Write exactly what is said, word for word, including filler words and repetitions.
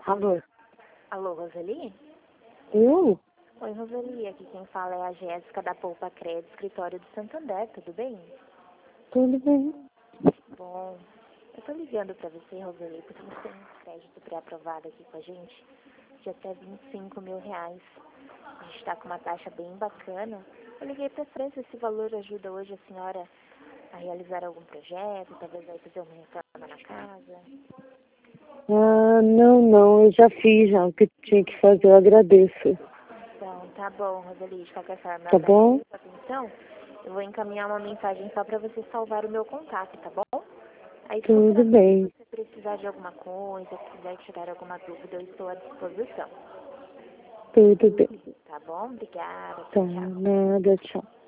Alô? Alô, Roseli? Eu? Oi, Roseli, aqui quem fala é a Jéssica da Poupa Crédito, escritório do Santander, tudo bem? Tudo bem. Bom, eu tô ligando pra você, Roseli, porque você tem um crédito pré-aprovado aqui com a gente de até vinte e cinco mil reais. A gente tá com uma taxa bem bacana. Eu liguei pra saber se esse valor ajuda hoje a senhora a realizar algum projeto, talvez vai fazer uma reforma na casa. Ah, não, não, eu já fiz já o que tinha que fazer, eu agradeço. Então, tá bom, Roseli, de qualquer forma, Tá bom? agradeço a atenção. Eu vou encaminhar uma mensagem só pra você salvar o meu contato, tá bom? Aí, Tudo futuramente, bem. se você precisar de alguma coisa, quiser tirar alguma dúvida, eu estou à disposição. Tudo bem. Tá bom? Obrigada. Tá, Tchau, tchau. nada, tchau.